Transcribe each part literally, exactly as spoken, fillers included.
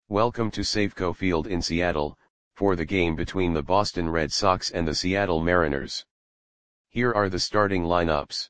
Welcome to Safeco Field in Seattle, for the game between the Boston Red Sox and the Seattle Mariners. Here are the starting lineups.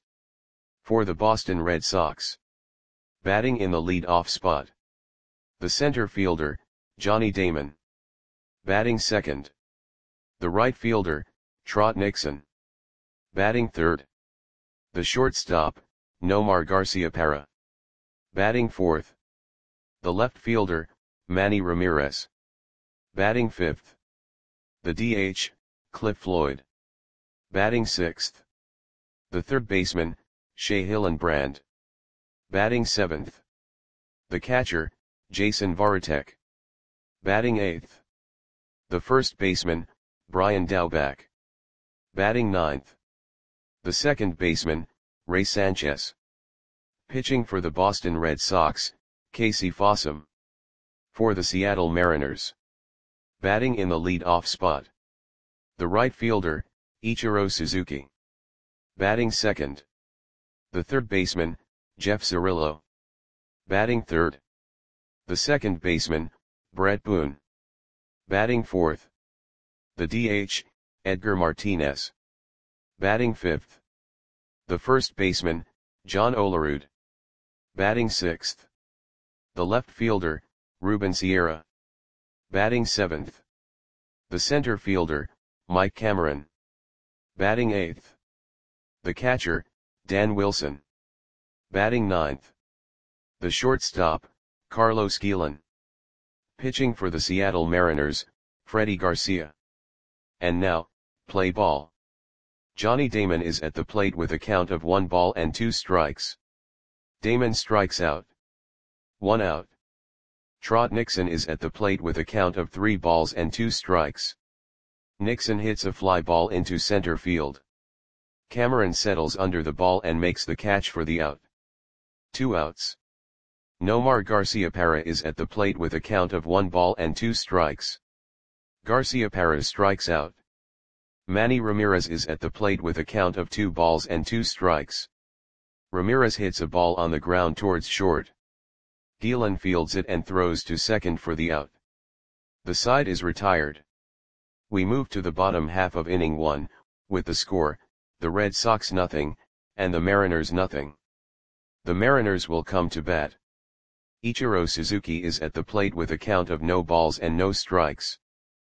For the Boston Red Sox. Batting in the lead-off spot. The center fielder, Johnny Damon. Batting second. The right fielder, Trot Nixon. Batting third. The shortstop, Nomar Garciaparra. Batting fourth. The left fielder, Manny Ramirez. Batting fifth. The D H, Cliff Floyd. Batting sixth. The third baseman, Shea Hillenbrand. Batting seventh. The catcher, Jason Varitek. Batting eighth. The first baseman, Brian Daubach. Batting ninth. The second baseman, Ray Sanchez. Pitching for the Boston Red Sox, Casey Fossum. For the Seattle Mariners. Batting in the lead-off spot. The right fielder, Ichiro Suzuki. Batting second. The third baseman, Jeff Cirillo. Batting third. The second baseman, Brett Boone. Batting fourth. The D H, Edgar Martinez. Batting fifth. The first baseman, John Olerud. Batting sixth. The left fielder, Ruben Sierra. Batting seventh. The center fielder, Mike Cameron. Batting eighth. The catcher, Dan Wilson. Batting ninth. The shortstop, Carlos Guillen. Pitching for the Seattle Mariners, Freddie Garcia. And now, play ball. Johnny Damon is at the plate with a count of one ball and two strikes. Damon strikes out. One out. Trot Nixon is at the plate with a count of three balls and two strikes. Nixon hits a fly ball into center field. Cameron settles under the ball and makes the catch for the out. Two outs. Nomar Garciaparra is at the plate with a count of one ball and two strikes. Garciaparra strikes out. Manny Ramirez is at the plate with a count of two balls and two strikes. Ramirez hits a ball on the ground towards short. Guillen fields it and throws to second for the out. The side is retired. We move to the bottom half of inning one, with the score, the Red Sox nothing, and the Mariners nothing. The Mariners will come to bat. Ichiro Suzuki is at the plate with a count of no balls and no strikes.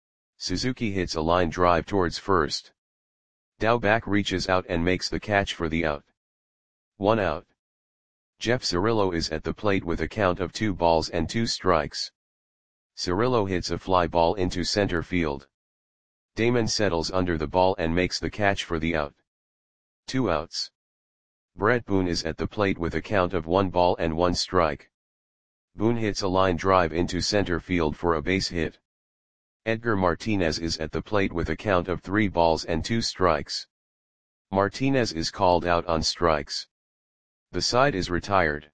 Suzuki hits a line drive towards first. Daubach reaches out and makes the catch for the out. One out. Jeff Cirillo is at the plate with a count of two balls and two strikes. Cirillo hits a fly ball into center field. Damon settles under the ball and makes the catch for the out. Two outs. Brett Boone is at the plate with a count of one ball and one strike. Boone hits a line drive into center field for a base hit. Edgar Martinez is at the plate with a count of three balls and two strikes. Martinez is called out on strikes. The side is retired.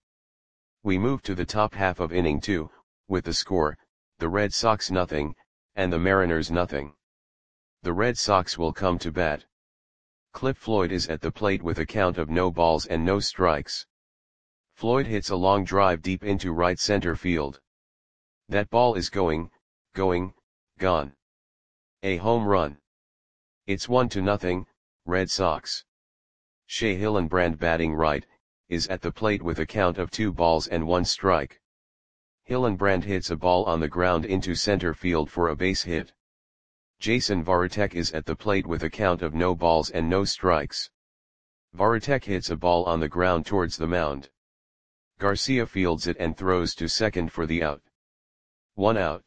We move to the top half of inning two, with the score, the Red Sox nothing, and the Mariners nothing. The Red Sox will come to bat. Cliff Floyd is at the plate with a count of no balls and no strikes. Floyd hits a long drive deep into right center field. That ball is going, going, gone. A home run. It's one to nothing, Red Sox. Shea Hillenbrand batting right, is at the plate with a count of two balls and one strike. Hillenbrand hits a ball on the ground into center field for a base hit. Jason Varitek is at the plate with a count of no balls and no strikes. Varitek hits a ball on the ground towards the mound. Garcia fields it and throws to second for the out. One out.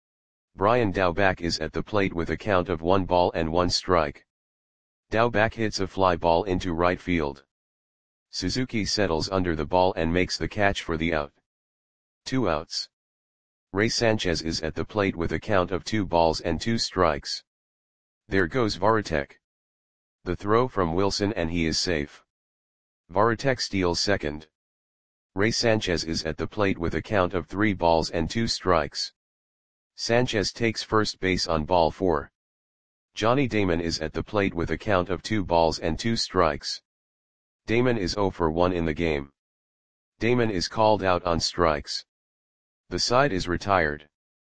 Brian Daubach is at the plate with a count of one ball and one strike. Daubach hits a fly ball into right field. Suzuki settles under the ball and makes the catch for the out. Two outs. Ray Sanchez is at the plate with a count of two balls and two strikes. There goes Varitek. The throw from Wilson and he is safe. Varitek steals second. Ray Sanchez is at the plate with a count of three balls and two strikes. Sanchez takes first base on ball four. Johnny Damon is at the plate with a count of two balls and two strikes. Damon is zero for one in the game. Damon is called out on strikes. The side is retired.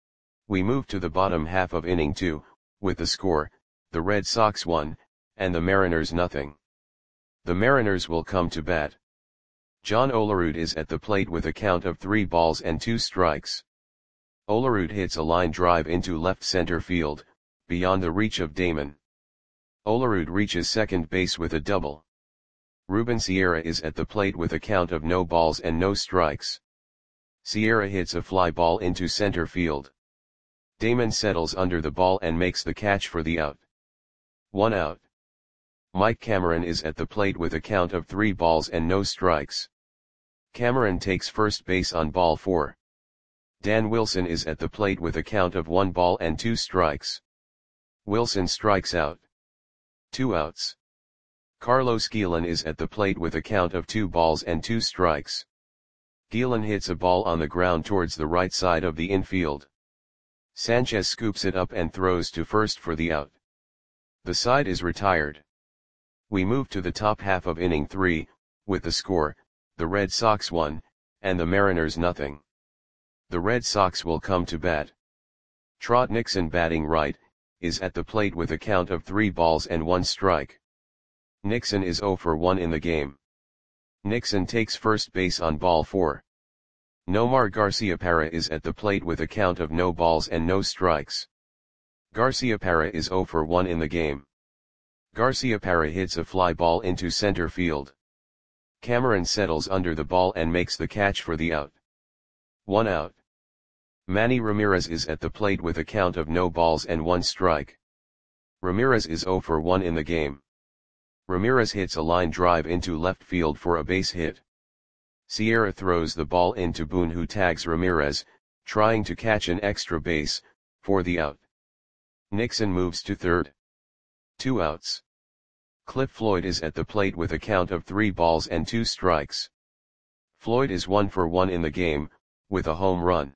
We move to the bottom half of inning two, with the score, the Red Sox one, and the Mariners nothing. The Mariners will come to bat. John Olerud is at the plate with a count of three balls and two strikes. Olerud hits a line drive into left center field, beyond the reach of Damon. Olerud reaches second base with a double. Ruben Sierra is at the plate with a count of no balls and no strikes. Sierra hits a fly ball into center field. Damon settles under the ball and makes the catch for the out. One out. Mike Cameron is at the plate with a count of three balls and no strikes. Cameron takes first base on ball four. Dan Wilson is at the plate with a count of one ball and two strikes. Wilson strikes out. Two outs. Carlos Guillen is at the plate with a count of two balls and two strikes. Guillen hits a ball on the ground towards the right side of the infield. Sanchez scoops it up and throws to first for the out. The side is retired. We move to the top half of inning three, with the score, the Red Sox one, and the Mariners nothing. The Red Sox will come to bat. Trot Nixon, batting right, is at the plate with a count of three balls and one strike. Nixon is oh for one in the game. Nixon takes first base on ball four. Nomar Garciaparra is at the plate with a count of no balls and no strikes. Garciaparra is oh for one in the game. Garciaparra hits a fly ball into center field. Cameron settles under the ball and makes the catch for the out. One out. Manny Ramirez is at the plate with a count of no balls and one strike. Ramirez is oh for one in the game. Ramirez hits a line drive into left field for a base hit. Sierra throws the ball into Boone, who tags Ramirez, trying to catch an extra base, for the out. Nixon moves to third. Two outs. Cliff Floyd is at the plate with a count of three balls and two strikes. Floyd is one for one in the game, with a home run.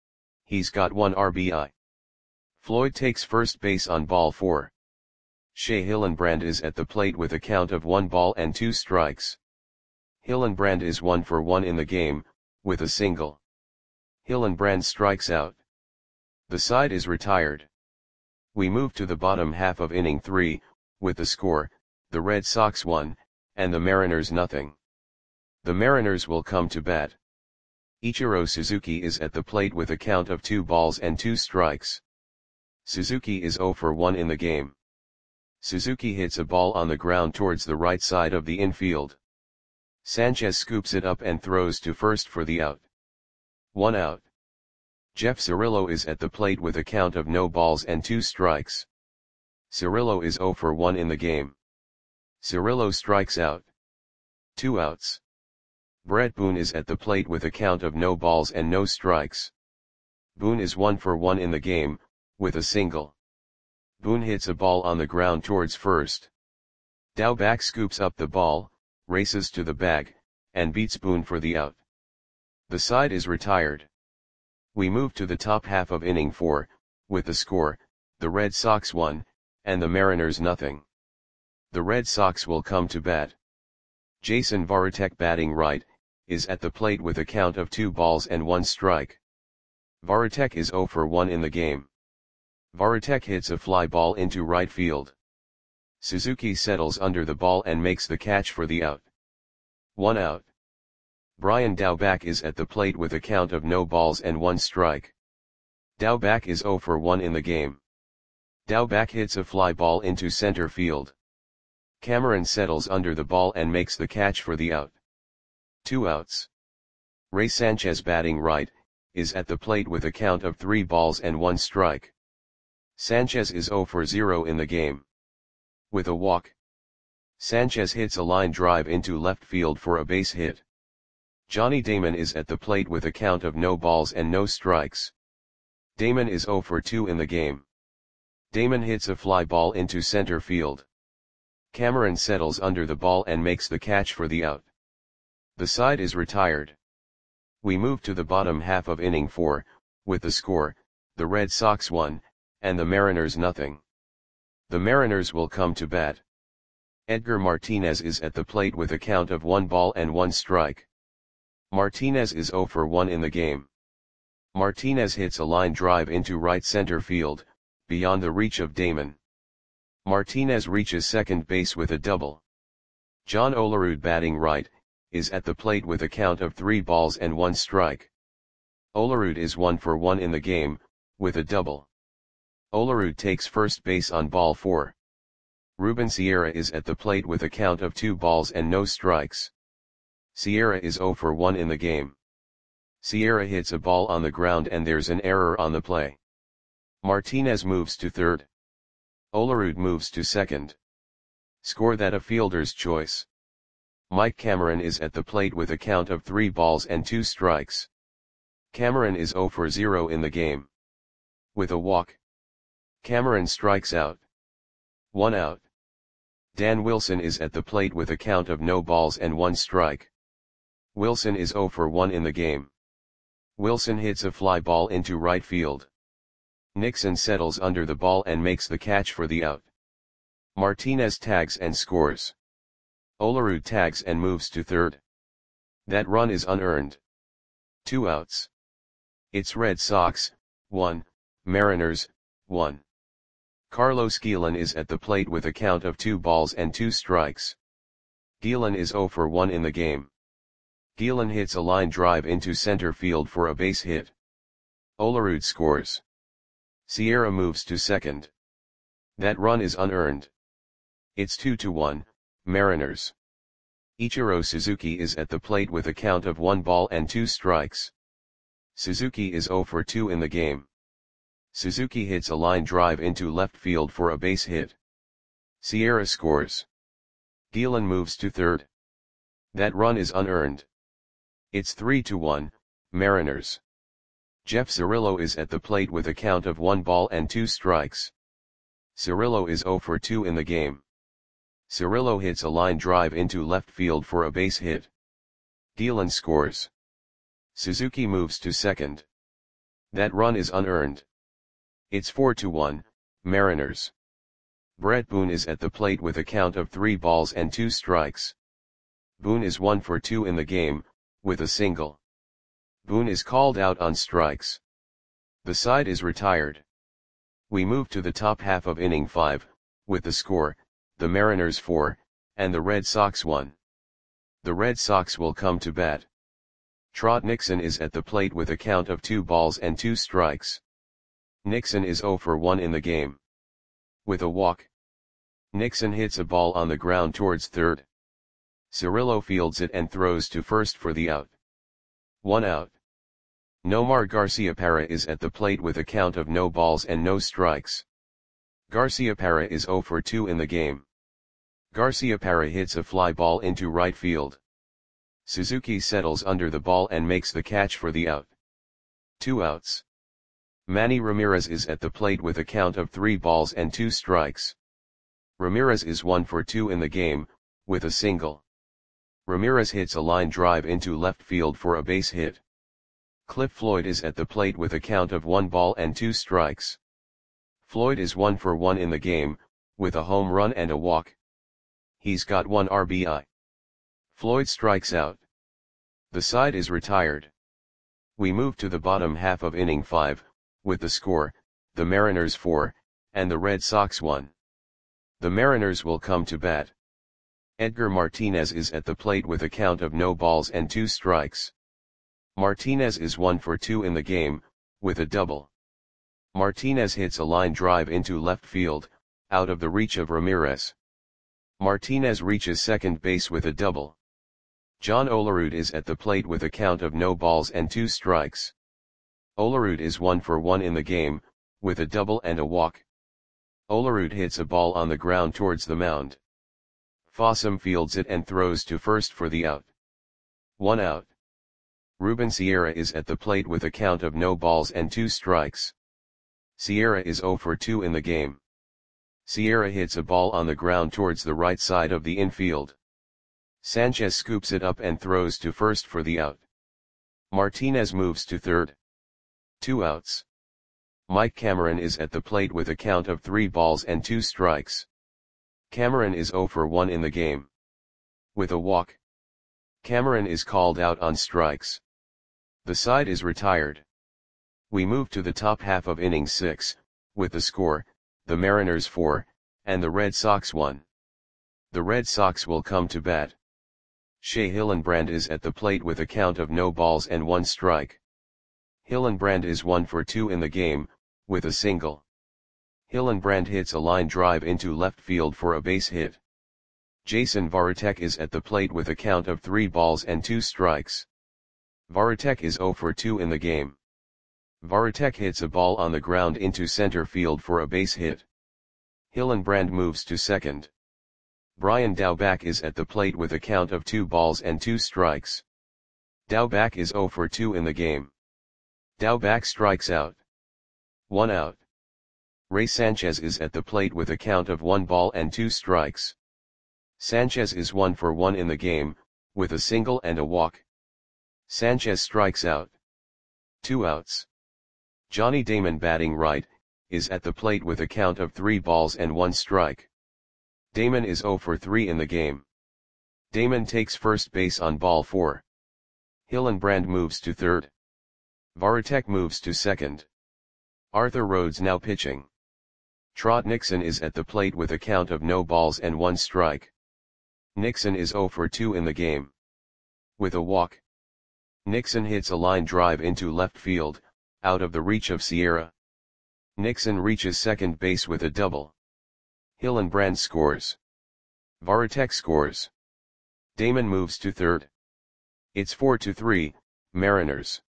He's got one R B I. Floyd takes first base on ball four. Shea Hillenbrand is at the plate with a count of one ball and two strikes. Hillenbrand is one for one in the game, with a single. Hillenbrand strikes out. The side is retired. We move to the bottom half of inning three, with the score, the Red Sox one, and the Mariners nothing. The Mariners will come to bat. Ichiro Suzuki is at the plate with a count of two balls and two strikes. Suzuki is oh for one in the game. Suzuki hits a ball on the ground towards the right side of the infield. Sanchez scoops it up and throws to first for the out. One out. Jeff Cirillo is at the plate with a count of no balls and two strikes. Cirillo is oh for one in the game. Cirillo strikes out. Two outs. Brett Boone is at the plate with a count of no balls and no strikes. Boone is one for one in the game, with a single. Boone hits a ball on the ground towards first. Daubach scoops up the ball, races to the bag, and beats Boone for the out. The side is retired. We move to the top half of inning four, with the score, the Red Sox one, and the Mariners nothing. The Red Sox will come to bat. Jason Varitek, batting right, is at the plate with a count of two balls and one strike. Varitek is oh for one in the game. Varitek hits a fly ball into right field. Suzuki settles under the ball and makes the catch for the out. One out. Brian Daubach is at the plate with a count of no balls and one strike. Daubach is oh for one in the game. Daubach hits a fly ball into center field. Cameron settles under the ball and makes the catch for the out. Two outs. Ray Sanchez, batting right, is at the plate with a count of three balls and one strike. Sanchez is oh for zero in the game. With a walk. Sanchez hits a line drive into left field for a base hit. Johnny Damon is at the plate with a count of no balls and no strikes. Damon is oh for two in the game. Damon hits a fly ball into center field. Cameron settles under the ball and makes the catch for the out. The side is retired. We move to the bottom half of inning four, with the score, the Red Sox one, and the Mariners nothing. The Mariners will come to bat. Edgar Martinez is at the plate with a count of one ball and one strike. Martinez is oh for one in the game. Martinez hits a line drive into right center field, beyond the reach of Damon. Martinez reaches second base with a double. John Olerud, batting right, is at the plate with a count of three balls and one strike. Olerud is one for one in the game, with a double. Olerud takes first base on ball four. Ruben Sierra is at the plate with a count of two balls and no strikes. Sierra is zero for one in the game. Sierra hits a ball on the ground and there's an error on the play. Martinez moves to third. Olerud moves to second. Score that a fielder's choice. Mike Cameron is at the plate with a count of three balls and two strikes. Cameron is zero for zero in the game. With a walk, Cameron strikes out. One out. Dan Wilson is at the plate with a count of no balls and one strike. Wilson is zero for one in the game. Wilson hits a fly ball into right field. Nixon settles under the ball and makes the catch for the out. Martinez tags and scores. Olerud tags and moves to third. That run is unearned. Two outs. It's Red Sox, one, Mariners, one. Carlos Guillen is at the plate with a count of two balls and two strikes. Guillen is zero for one in the game. Guillen hits a line drive into center field for a base hit. Olerud scores. Sierra moves to second. That run is unearned. It's two to one, Mariners. Ichiro Suzuki is at the plate with a count of one ball and two strikes. Suzuki is zero for two in the game. Suzuki hits a line drive into left field for a base hit. Sierra scores. Guillen moves to third. That run is unearned. It's three to one, Mariners. Jeff Cirillo is at the plate with a count of one ball and two strikes. Cirillo is zero for two in the game. Cirillo hits a line drive into left field for a base hit. Guillen scores. Suzuki moves to second. That run is unearned. It's four to one, Mariners. Brett Boone is at the plate with a count of three balls and two strikes. Boone is one for two in the game, with a single. Boone is called out on strikes. The side is retired. We move to the top half of inning five, with the score, the Mariners four, and the Red Sox one. The Red Sox will come to bat. Trot Nixon is at the plate with a count of two balls and two strikes. Nixon is zero for one in the game. With a walk, Nixon hits a ball on the ground towards third. Cirillo fields it and throws to first for the out. One out. Nomar Garciaparra is at the plate with a count of no balls and no strikes. Garciaparra is zero for two in the game. Garciaparra hits a fly ball into right field. Suzuki settles under the ball and makes the catch for the out. Two outs. Manny Ramirez is at the plate with a count of three balls and two strikes. Ramirez is one for two in the game, with a single. Ramirez hits a line drive into left field for a base hit. Cliff Floyd is at the plate with a count of one ball and two strikes. Floyd is one for one in the game, with a home run and a walk. He's got one R B I. Floyd strikes out. The side is retired. We move to the bottom half of inning five, with the score, the Mariners four, and the Red Sox one. The Mariners will come to bat. Edgar Martinez is at the plate with a count of no balls and two strikes. Martinez is one for two in the game, with a double. Martinez hits a line drive into left field, out of the reach of Ramirez. Martinez reaches second base with a double. John Olerud is at the plate with a count of no balls and two strikes. Olerud is one for one in the game, with a double and a walk. Olerud hits a ball on the ground towards the mound. Fossum fields it and throws to first for the out. One out. Ruben Sierra is at the plate with a count of no balls and two strikes. Sierra is zero for two in the game. Sierra hits a ball on the ground towards the right side of the infield. Sanchez scoops it up and throws to first for the out. Martinez moves to third. Two outs. Mike Cameron is at the plate with a count of three balls and two strikes. Cameron is zero for one in the game. With a walk, Cameron is called out on strikes. The side is retired. We move to the top half of inning six, with the score, the Mariners four, and the Red Sox one. The Red Sox will come to bat. Shea Hillenbrand is at the plate with a count of no balls and one strike. Hillenbrand is one for two in the game, with a single. Hillenbrand hits a line drive into left field for a base hit. Jason Varitek is at the plate with a count of three balls and two strikes. Varitek is zero for two in the game. Varitek hits a ball on the ground into center field for a base hit. Hillenbrand moves to second. Brian Daubach is at the plate with a count of two balls and two strikes. Daubach is zero for two in the game. Daubach strikes out. One out. Ray Sanchez is at the plate with a count of one ball and two strikes. Sanchez is one for one in the game, with a single and a walk. Sanchez strikes out. Two outs. Johnny Damon, batting right, is at the plate with a count of three balls and one strike. Damon is zero for three in the game. Damon takes first base on ball four. Hillenbrand moves to third. Varitek moves to second. Arthur Rhodes now pitching. Trot Nixon is at the plate with a count of no balls and one strike. Nixon is zero for two in the game. With a walk. Nixon hits a line drive into left field, out of the reach of Sierra. Nixon reaches second base with a double. Hillenbrand scores. Varitek scores. Damon moves to third. It's four to three, Mariners.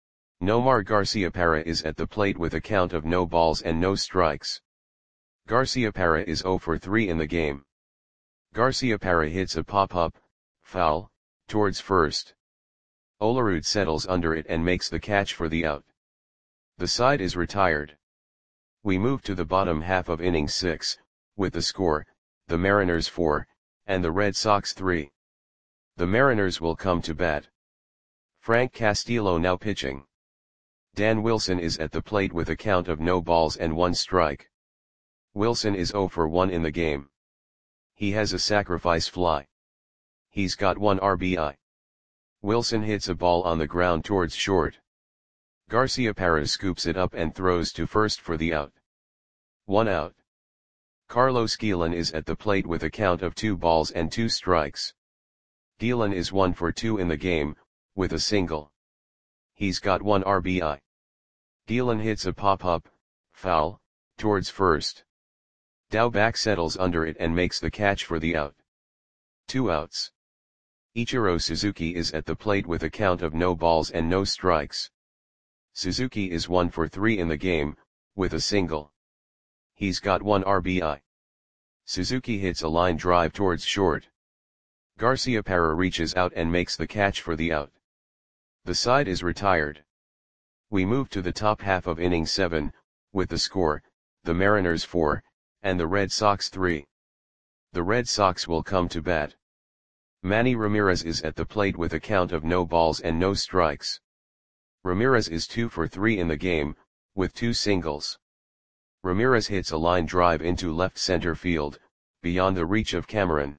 Nomar Garciaparra is at the plate with a count of no balls and no strikes. Garciaparra is zero for three in the game. Garciaparra hits a pop-up, foul, towards first. Olerud settles under it and makes the catch for the out. The side is retired. We move to the bottom half of inning six, with the score, the Mariners four, and the Red Sox three. The Mariners will come to bat. Frank Castillo now pitching. Dan Wilson is at the plate with a count of no balls and one strike. Wilson is zero for one in the game. He has a sacrifice fly. He's got one R B I. Wilson hits a ball on the ground towards short. Garciaparra scoops it up and throws to first for the out. One out. Carlos Guillen is at the plate with a count of two balls and two strikes. Guillen is one for two in the game, with a single. He's got one R B I. Guillen hits a pop-up, foul, towards first. Daubach settles under it and makes the catch for the out. Two outs. Ichiro Suzuki is at the plate with a count of no balls and no strikes. Suzuki is one for three in the game, with a single. He's got one R B I. Suzuki hits a line drive towards short. Garciaparra reaches out and makes the catch for the out. The side is retired. We move to the top half of inning seven, with the score, the Mariners four, and the Red Sox three. The Red Sox will come to bat. Manny Ramirez is at the plate with a count of no balls and no strikes. Ramirez is two for three in the game, with two singles. Ramirez hits a line drive into left center field, beyond the reach of Cameron.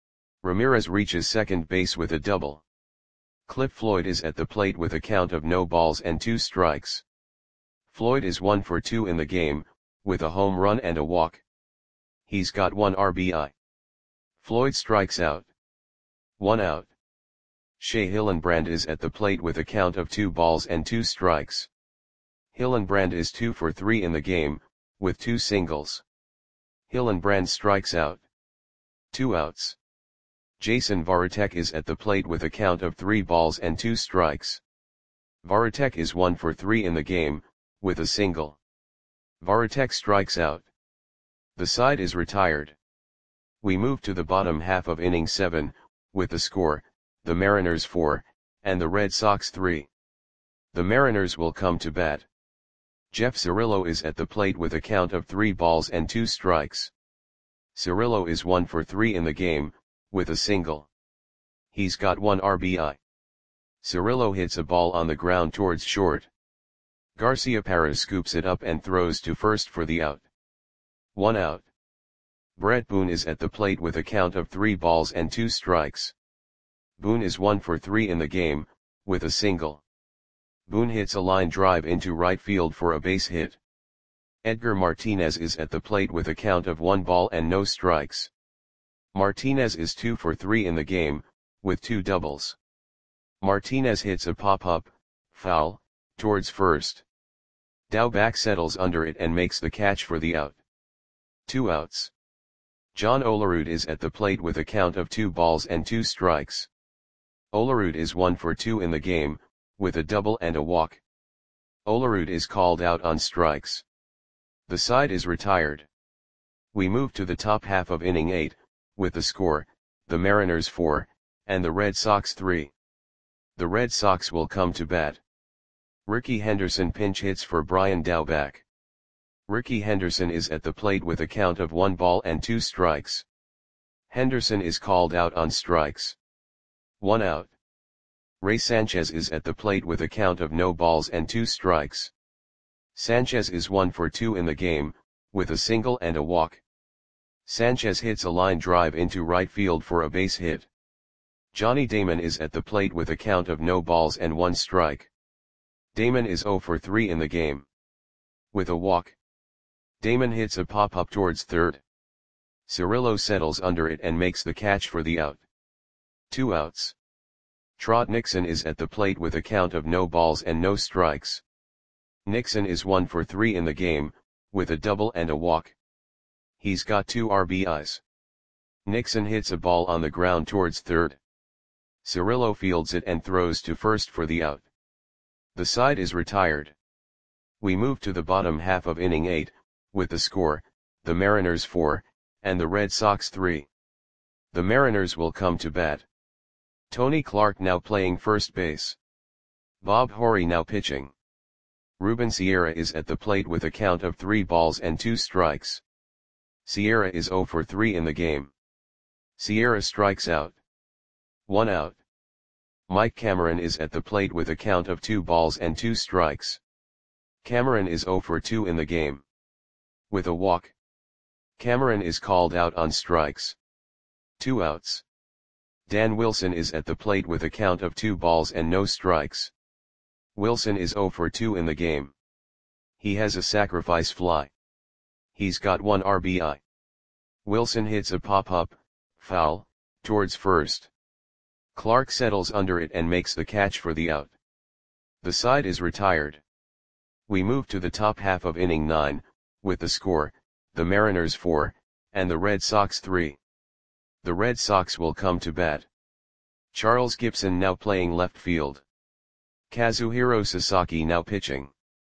Ramirez reaches second base with a double. Cliff Floyd is at the plate with a count of no balls and two strikes. Floyd is one for two in the game, with a home run and a walk. He's got one R B I. Floyd strikes out. One out. Shea Hillenbrand is at the plate with a count of two balls and two strikes. Hillenbrand is two for three in the game, with two singles. Hillenbrand strikes out. Two outs. Jason Varitek is at the plate with a count of three balls and two strikes. Varitek is one for three in the game, with a single. Varitek strikes out. The side is retired. We move to the bottom half of inning seven, with the score, the Mariners four, and the Red Sox three. The Mariners will come to bat. Jeff Cirillo is at the plate with a count of three balls and two strikes. Cirillo is one for three in the game, with a single. He's got one R B I. Cirillo hits a ball on the ground towards short. Garciaparra scoops it up and throws to first for the out. One out. Brett Boone is at the plate with a count of three balls and two strikes. Boone is one for three in the game, with a single. Boone hits a line drive into right field for a base hit. Edgar Martinez is at the plate with a count of one ball and no strikes. Martinez is two for three in the game, with two doubles. Martinez hits a pop-up, foul, towards first. Daubach settles under it and makes the catch for the out. Two outs. John Olerud is at the plate with a count of two balls and two strikes. Olerud is one for two in the game, with a double and a walk. Olerud is called out on strikes. The side is retired. We move to the top half of inning eight, with the score, the Mariners four, and the Red Sox three. The Red Sox will come to bat. Rickey Henderson pinch hits for Brian Daubach. Rickey Henderson is at the plate with a count of one ball and two strikes. Henderson is called out on strikes. One out. Ray Sanchez is at the plate with a count of no balls and two strikes. Sanchez is one for two in the game, with a single and a walk. Sanchez hits a line drive into right field for a base hit. Johnny Damon is at the plate with a count of no balls and one strike. Damon is zero for three in the game. With a walk. Damon hits a pop-up towards third. Cirillo settles under it and makes the catch for the out. Two outs. Trot Nixon is at the plate with a count of no balls and no strikes. Nixon is one for three in the game, with a double and a walk. He's got two R B Is. Nixon hits a ball on the ground towards third. Cirillo fields it and throws to first for the out. The side is retired. We move to the bottom half of inning eight, with the score, the Mariners four, and the Red Sox three. The Mariners will come to bat. Tony Clark now playing first base. Bob Horry now pitching. Ruben Sierra is at the plate with a count of three balls and two strikes. Sierra is zero for three in the game. Sierra strikes out. One out. Mike Cameron is at the plate with a count of two balls and two strikes. Cameron is zero for two in the game. With a walk. Cameron is called out on strikes. Two outs. Dan Wilson is at the plate with a count of two balls and no strikes. Wilson is zero for two in the game. He has a sacrifice fly. He's got one R B I. Wilson hits a pop-up, foul, towards first. Clark settles under it and makes the catch for the out. The side is retired. We move to the top half of inning nine, with the score, the Mariners four, and the Red Sox three. The Red Sox will come to bat. Charles Gibson now playing left field. Kazuhiro Sasaki now pitching.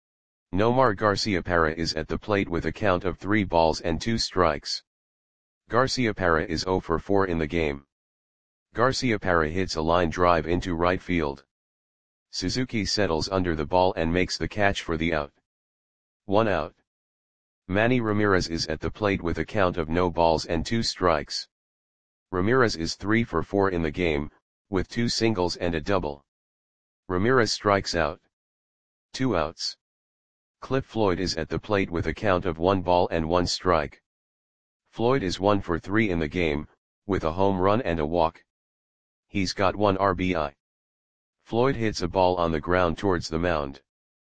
Nomar Garciaparra is at the plate with a count of three balls and two strikes. Garciaparra is zero for four in the game. Garciaparra hits a line drive into right field. Suzuki settles under the ball and makes the catch for the out. One out. Manny Ramirez is at the plate with a count of no balls and two strikes. Ramirez is three for four in the game, with two singles and a double. Ramirez strikes out. Two outs. Cliff Floyd is at the plate with a count of one ball and one strike. Floyd is one for three in the game, with a home run and a walk. He's got one R B I. Floyd hits a ball on the ground towards the mound.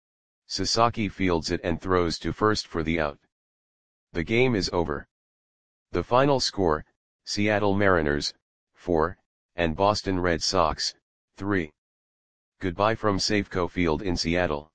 Sasaki fields it and throws to first for the out. The game is over. The final score, Seattle Mariners, four, and Boston Red Sox, three. Goodbye from Safeco Field in Seattle.